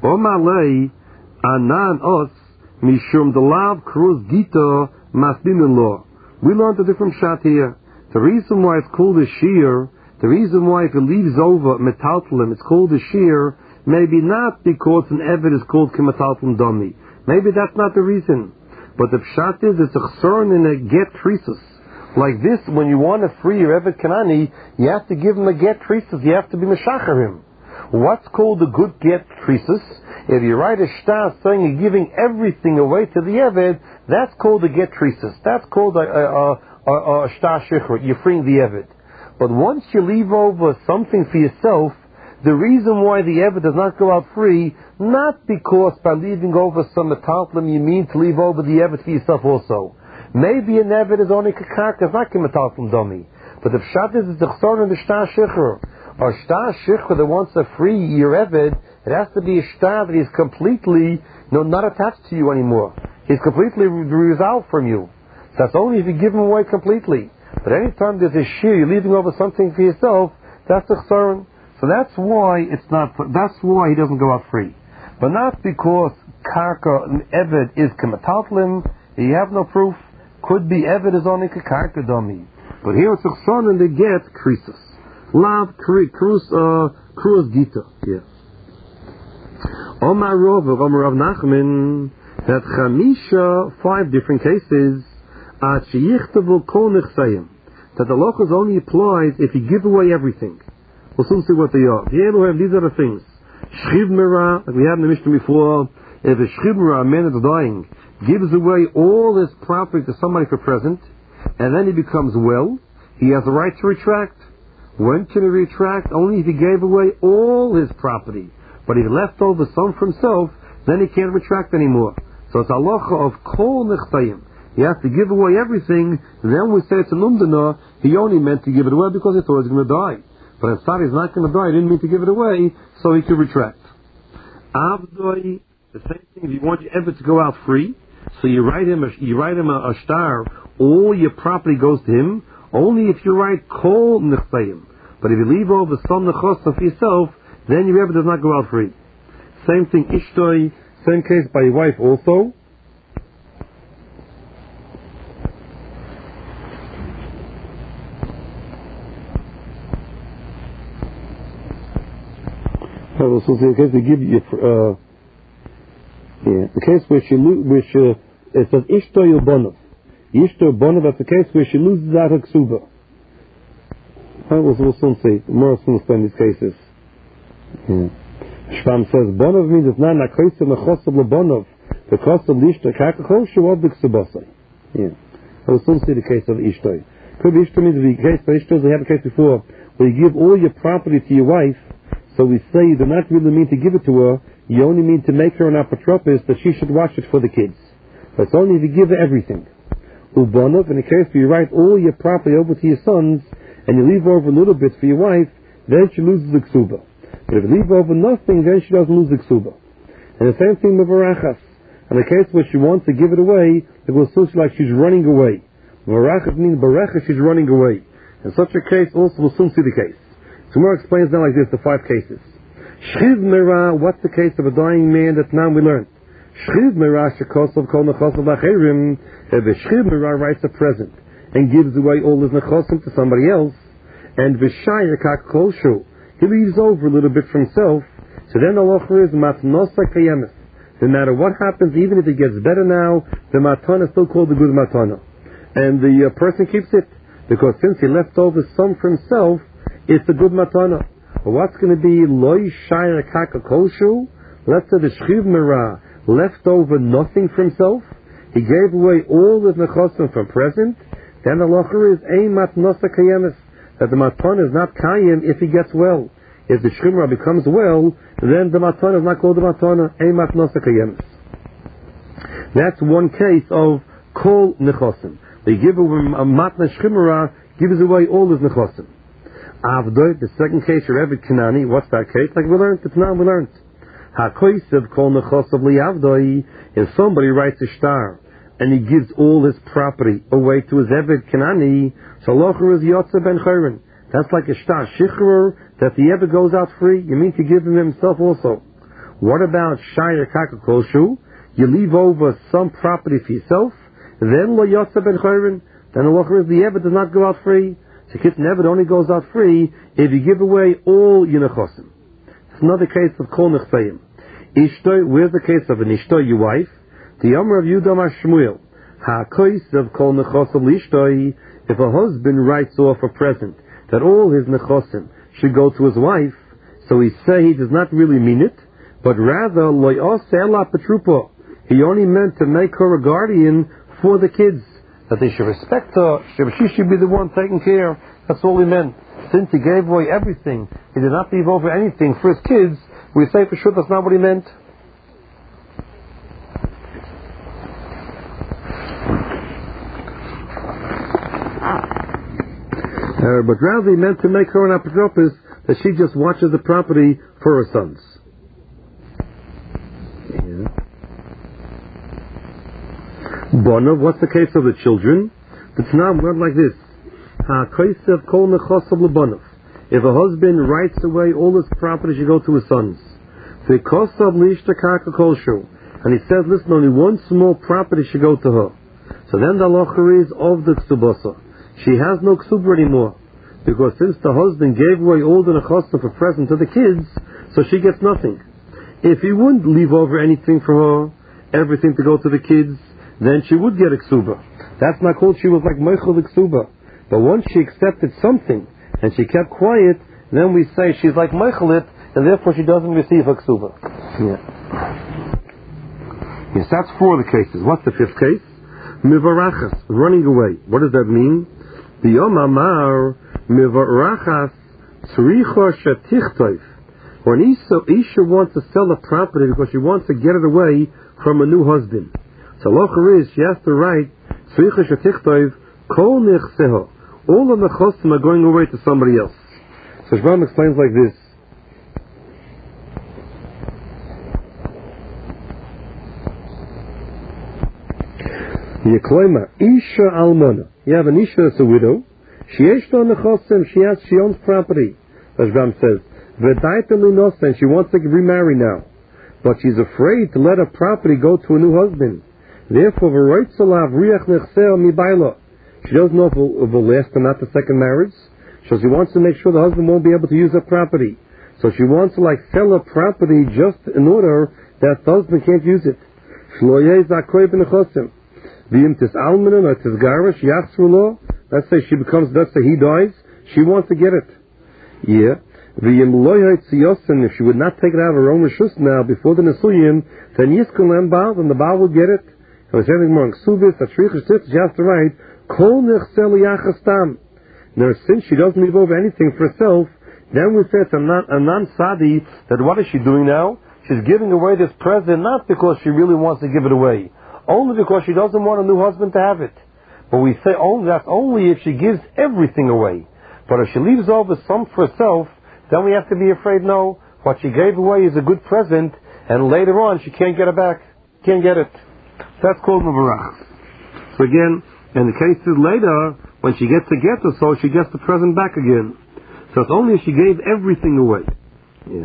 Omalei anan os mishum delav kruz gita masdin law. We learned a different shot here. The reason why it's called a shear, the reason why if it leaves over metaltalim, it's called a shear, maybe not because an eved is called kemetaltalim dami. Maybe that's not the reason. But the pshat is, it's a chsern in a get tresus. Like this, when you want to free your eved kanani, you have to give him a get tresus. You have to be meshacher him. What's called a good get tresus? If you write a shtar saying you're giving everything away to the eved, that's called a get tresus. That's called a shtar shikhr. You're freeing the eved. But once you leave over something for yourself, the reason why the eved does not go out free, not because by leaving over some metaltalim you mean to leave over the eved for yourself also. Maybe an eved is only kakak, it's not metaltalim dummy. But the pshat is the chsor and the shtar shikhr. Or shtar shikhr that wants to free your eved, it has to be a shtar that is completely not attached to you anymore. He's completely resolved from you. So that's only if you give him away completely. But anytime there's a shear, you're leaving over something for yourself, that's a chsar. So that's why that's why he doesn't go out free. But not because karka and eved is kemetaltalim, you have no proof. Could be eved is only karka dummy. But here it's a chsar and they get krisus. Lav kruz gita. Yeah. Omar Rav Nachman, that chamisha, 5 different cases, that the lochus only applies if you give away everything. We'll soon see what they are. These are the things. Shchiv Mera, like we had in the Mishnah before, if a Shchiv Mera, a man that's dying, gives away all his property to somebody for present, and then he becomes well, he has the right to retract. When can he retract? Only if he gave away all his property. But he left over some for himself, then he can't retract anymore. So it's halacha of kol nechsayim. He has to give away everything, then we say it's a lumdana, he only meant to give it away because he thought he was going to die. But instead he's not going to die, he didn't mean to give it away, so he could retract. Avdoi, the same thing, if you want your eved to go out free, so you write him a shtar, all your property goes to him, only if you write kol nechsayim. But if you leave over some nechosa for yourself, then your eved does not go out free. Same thing, ishtoi, same case by your wife also. So the case they give you, the case where it says ishto yobonov. Ishto yobonov, that's the case where she loses out her ksuba. We'll soon see. More soon explain these cases. Shvam says bonov means it's not nakoyse mechosav lebonov. The cost of ishto kakachol shuov the ksubasai. We'll soon see the case of ishto. Could be ishto means the case for ishto. We had a case before where you give all your property to your wife. So we say you do not really mean to give it to her, you only mean to make her an apotropis that she should watch it for the kids. But it's only if you give her everything. Ubonov, in the case where you write all your property over to your sons, and you leave over a little bit for your wife, then she loses the ksuba. But if you leave over nothing, then she doesn't lose the ksuba. And the same thing with Barachas. In the case where she wants to give it away, it will seem like she's running away. Barachas means Barachas, she's running away. In such a case, also we'll soon see the case. So Gemara explains now like this, the 5 cases. Shchiv Mera, what's the case of a dying man that now we learned? Shchiv Mera shekosov kol nechosav lacherim. If a Shchiv Mera writes a present and gives away all his nechosim to somebody else, and v'shayir kak kolshu, he leaves over a little bit for himself, so then the locher is matnosa kayemis. No matter what happens, even if it gets better now, the matana is still called the good matana. And the person keeps it, because since he left over some for himself, it's a good matana. But what's going to be loy shayra kaka koshu? Let's say the shchiv mera left over nothing for himself. He gave away all his nechosim from present. Then the locher is ein matnosa kayemis, that the matana is not kayim if he gets well. If the shchiv mera becomes well, then the matana is not called the matana, ein matnosa kayemis. That's one case of kol nechosim. They give away a matna shchiv mera, gives away all his nechosim. Avdoi, the second case, your Eved Kanani, what's that case? Like we learned, it's now we learned. HaKoisev kol nechosav li Avdoi, if somebody writes a shtar, and he gives all his property away to his Eved Kanani, so locher is Yotze ben Chayrin. That's like a shtar shichrer, that the Eved goes out free, you mean to give him himself also. What about Shire Kakakoshu? You leave over some property for yourself, then Lo Yotza Ben Chayrin. Then the law is the Eved does not go out free. So Kitin Eved only goes out free if you give away all your Nechosim. It's another case of Kol Nechseim. Ishtoi, where's the case of an Ishtoi, your wife? The Yomer of Yudam HaShmuel. HaKois of Kol Nechosim L'Ishtoi. If a husband writes off a present that all his Nechosim should go to his wife, so he does not really mean it, but rather Lo Yoseh Ela Petrupa. He only meant to make her a guardian for the kids, that they should respect her, she should be the one taking care. That's all he meant. Since he gave away everything, he did not leave over anything for his kids, we say for sure that's not what he meant. But rather he meant to make her an apotropis, that she just watches the property for her sons. Bonov, what's the case of the children? The Tanakh word like this: HaKosev kol nechosav lebonov. If a husband writes away all his property, should go to his sons. V'kosav lishta karka kolshu, and he says, listen, only one small property should go to her. So then the halacha is of the ksubasa. She has no ksubah anymore, because since the husband gave away all the nechosav for present to the kids, so she gets nothing. If he wouldn't leave over anything for her, everything to go to the kids, then she would get a ksuba. That's not called she was like meichel the ksuba. But once she accepted something and she kept quiet, then we say she's like meichel it, and therefore she doesn't receive a ksuba. Yes, that's 4 of the cases. What's the 5th case? Mivarachas, running away. What does that mean? The Yom Amar mivarachas tzricha shetichtov. When Isha wants to sell a property because she wants to get it away from a new husband. So locher is she has to write tzricha shetichtov kol nechseho. All of the chosim are going away to somebody else. So Shmuel explains like this. Yeklema Isha Almana. You have an Isha that's a widow. She owns property. As Ram says, and she wants to remarry now, but she's afraid to let her property go to a new husband. Therefore, she doesn't know if it will last or not the second marriage, so she wants to make sure the husband won't be able to use her property. So she wants to sell her property just in order that the husband can't use it. Let's say he dies, she wants to get it. Yeah. If she would not take it out of her own reshus now before the Nesuyim, then Yiskulem Baal, then the Baal will get it. And we're saying more Ksubis, she has to write, Kol Nechsel Yachastam. Now, since she doesn't leave over anything for herself, then we say it's a non-sadi, that what is she doing now? She's giving away this present not because she really wants to give it away, only because she doesn't want a new husband to have it. But we say that's only if she gives everything away. But if she leaves over some for herself, then we have to be afraid, no, what she gave away is a good present, and later on she can't get it back. Can't get it. That's called Mavarach. So again, in the cases later, when she gets the get or so, she gets the present back again. So it's only if she gave everything away. Yeah.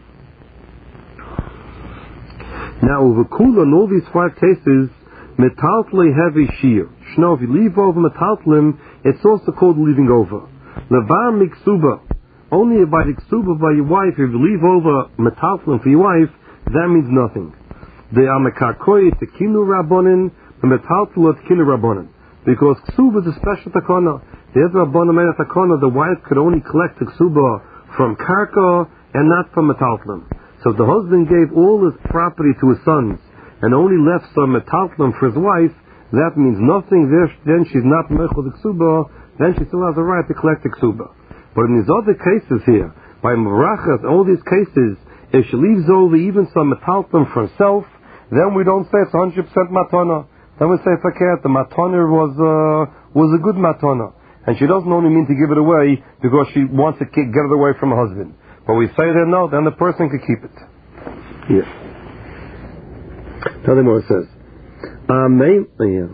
Now, over Kula, in all these 5 cases, metaltle heavy shear. Shno, if you leave over metaltlim, it's also called leaving over. Levar miksuba. Only by the ksuba by your wife, if you leave over metaltlim for your wife, that means nothing. The amekakoi tekinu rabbonin, the metaltlim tekinu rabbonin. Because ksuba is a special takana. The other rabbonim made a takana, the wife could only collect the ksuba from karka and not from metaltlim. So if the husband gave all his property to his sons and only left some metaltlim for his wife, that means nothing. Then she's not mechel the ksuba. Then she still has the right to collect the ksuba. But in these other cases here, by marachas, all these cases, if she leaves over even some metaltlim for herself, then we don't say it's 100% matana. Then we say faket, the matana was a good matana, and she doesn't only mean to give it away because she wants to get it away from her husband. But we say that no, then the person could keep it. Yes. Tell them what it says. Amen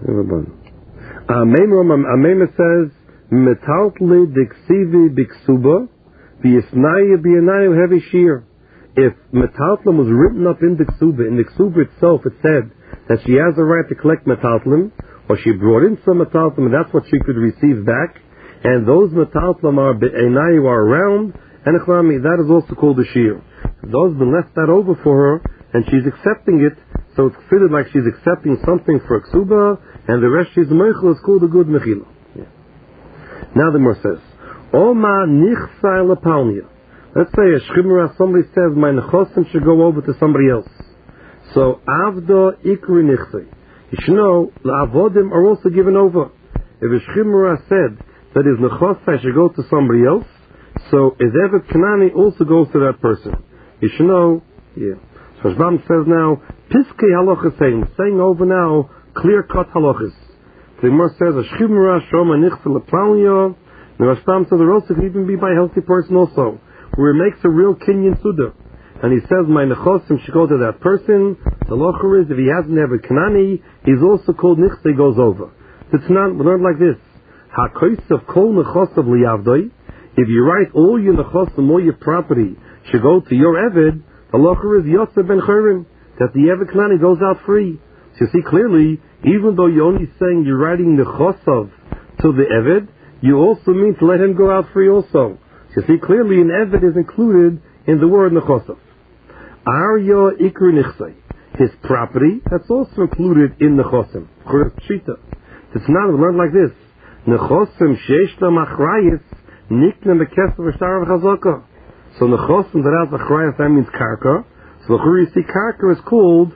says, metaltli diksivi biksuba, v'yisnaya b'yanayim heavy shear. if metaltlim was written up in the ksuba itself it said that she has a right to collect metaltlim, or she brought in some metaltlim and that's what she could receive back, and those metaltlim are be'enayu are around, and that is also called a shear. Those been left that over for her, and she's accepting it, so it's considered like she's accepting something for a ksuba, and the rest she's meichel is called a good mechila. Yeah. Now the Gemara says, Oma nichsai lepalnia. Let's say a shchimra, somebody says my nechosim should go over to somebody else. So avda ikri nichsai. You should know the avodim are also given over. If a shchimra said that his nechosai should go to somebody else, so his evet kanani also goes to that person. You should know, yeah. So Rashbam says now, piskei halachas saying over now, clear-cut halachas. The Gemara says, a shchimra shoma nichsai lepalnia. The Rashbam says the rosa can even be by a healthy person also, where it makes a real kinyan suda. And he says, my nechosim should go to that person. The locher is, if he hasn't have a kanani, he's also called nichsei, goes over. It's not, we learn like this. HaKoisav kol nechosav liyavdoi. If you write all your nechosim, all your property, should go to your eved, the locher is Yosef ben Churim, that the eved kanani goes out free. So you see clearly, even though you're only saying you're writing nechosav to the eved, you also mean to let him go out free also. So you see clearly an eved is included in the word nechosav. Arya ikri nichsei, his property, that's also included in nechosim. Pshita. It's not learned like this. Nechosim sheish la machrayis niknem bekesef v'shtar v'chazaka. So nechosim that has achrayis, that means karka. So the you see karka is called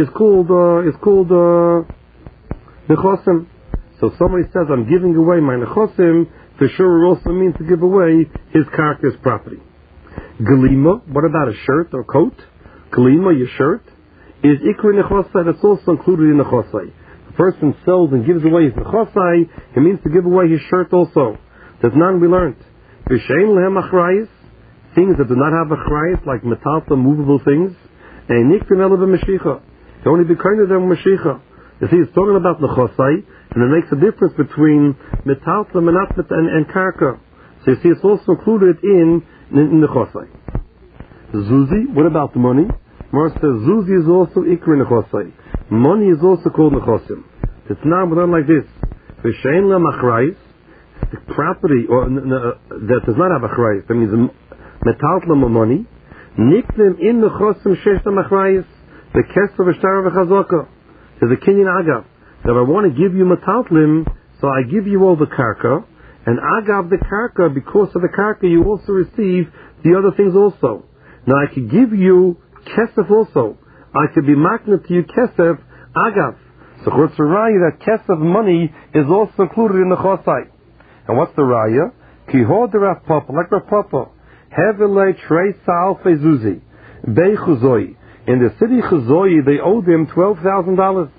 nechosim. So if somebody says I'm giving away my nechosim, for sure it also means to give away his karka's property. Galima, what about a shirt or coat? Galima, your shirt, is ikri nechosai, that's also included in nechosai. The person sells and gives away his nechosai, it means to give away his shirt also. There's none we learned. V'shein lehem achrayis, things that do not have achrayis, like metalta, movable things, and nikrim ela b'mashicha. They only be kind of them mashicha. You see, it's talking about nechosai, and it makes a difference between metalta and karka. So you see, it's also included in nechosai. Zuzi, what about the money? Mar says Zuzi is also ikri nechosai. Money is also called nechosim. It's now done like this. V'shein lehem achrayis, the property or that does not have achrayis, that means metalta money. Niknem in nechosim sheish la achrayis, the kesef v'shtar v'chazaka. There's a kinyan agav. That I want to give you metaltlim, so I give you all the karka, and agav the karka, because of the karka you also receive the other things also. Now I could give you kesef also. I could be magnet to you kesef agav. So what's the raya that kesef money is also included in the chosai? And what's the raya? Ki hod Rav Papa, like Rav Papa, hevelei trei sa'alfei zuzi, bei chuzoi. In the city Chazoi, they owed him $12,000.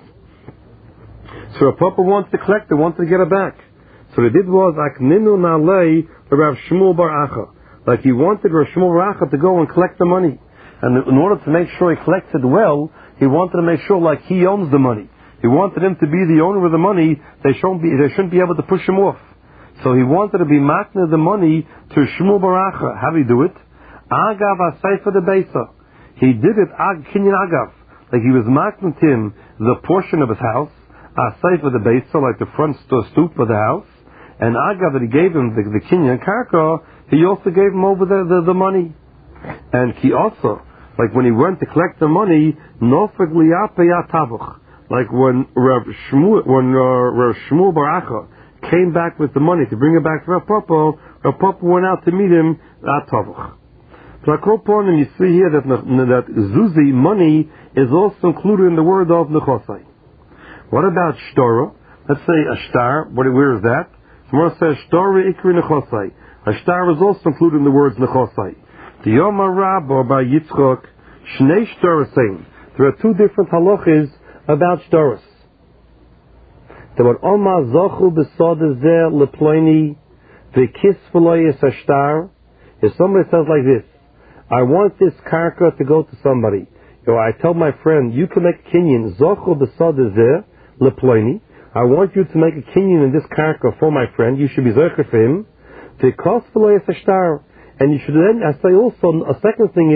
So Rav Papa wants to collect it, wants to get it back. So what he did was, Akninu nalei Rav Shmuel bar Acha. Like he wanted Rav Shmuel bar Acha to go and collect the money. And in order to make sure he collects it well, he wanted to make sure like he owns the money. He wanted him to be the owner of the money, they shouldn't be able to push him off. So he wanted to be makna the money to Shmuel bar Acha. How do you do it? Agav asayfa de beisa. He did it kinyan agav, like he was marking him the portion of his house, asayf of the base, so like the front stoop of the house, and agav that he gave him the kinyan karka, he also gave him over the money. And he also, like when he went to collect the money, nofek liyape yatavuch, like when Rav Shmuel bar Acha came back with the money to bring it back to Rav Papa went out to meet him at tavuch. So and you see here that Zuzi, money, is also included in the word of Nechosai. What about Shtora? Let's say a star. Where is that? Tomorrow says Shtora Ikri Nechosai. A star is also included in the words Nechosai. The Yom Rab or by Yitzchok, Shnei Shtora saying there are two different halachas about Shtoras. The word Oma Zochu B'Sodezeh Leploini V'Kis V'Loyes Ashtar. If somebody says like this, I want this karka to go to somebody. I tell my friend, you can make a kinyan, zochel b'sadezeh leploini. I want you to make a kinyan in this karka for my friend. You should be zocher for him. And you should then, I say also, a second thing is,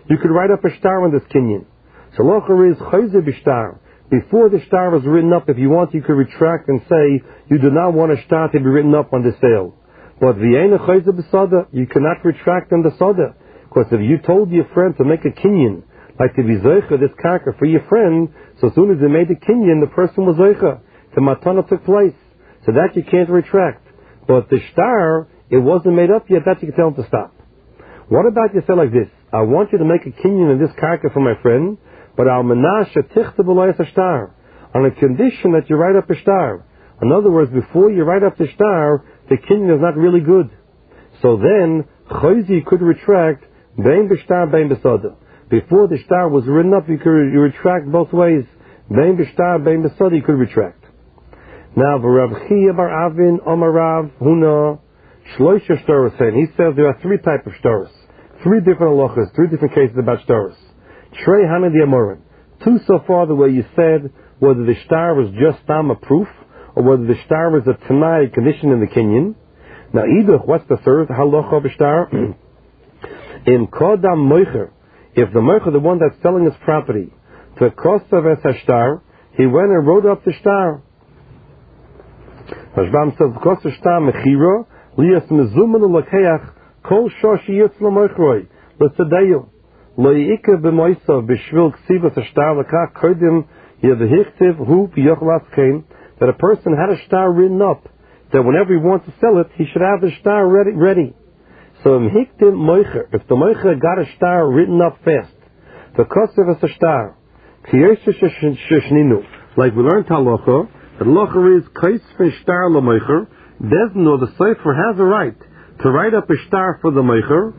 you could write up a star on this kinyan. So locher is chayzer b'shtar. Before the star was written up, if you want, you could retract and say you do not want a star to be written up on the sale. But v'yein chayzer b'sada, you cannot retract on the sada. Because if you told your friend to make a kinyan, like to be zoicha this karka for your friend, so as soon as they made the kinyan, the person was zoicha. The matana took place. So that you can't retract. But the star, it wasn't made up yet, that you can tell him to stop. What about you say like this? I want you to make a kinyan in this karka for my friend, but al menashe tichte b'loyas a star, on a condition that you write up a star. In other words, before you write up the star, the kinyan is not really good. So then, chayzi could retract, bein b'shtar, bein b'sada. Before the star was written up, you retract both ways. Bein b'shtar, bein b'sada, you could retract. Now, Rav Chia bar Avin, Omarav, Huna, Shloisha Shtaros, and he says there are three types of shtaros. Three different halachas, three different cases about shtaros. Trei Hanad Yamorim. Two so far, the way you said, whether the star was just a proof, or whether the star was a tanai condition in the kinyan. Now, either, what's the third halacha of a star? In Kodam Moicher, if the Moicher, the one that's selling his property, to Kostav es HaShtar, he went and wrote up the star. Rashbam says, Kostav Shtar Mechira, Lias Mezuman Ulakeach, Kol Shoshi Yitz Lamoichroi, L'Tzadeyu, Lo'ika B'moisav, B'shvil Ksivas HaShtar L'kach Kodim, Yevihichtiv, Hu B'yochlas Kein, that a person had a star written up, that whenever he wants to sell it, he should have the star ready. So if the moicher got a star written up fast, the kosev is a star. Like we learned halacha, that halacha is kais for star la moicher. Bezno, the sefer has a right to write up a star for the moicher,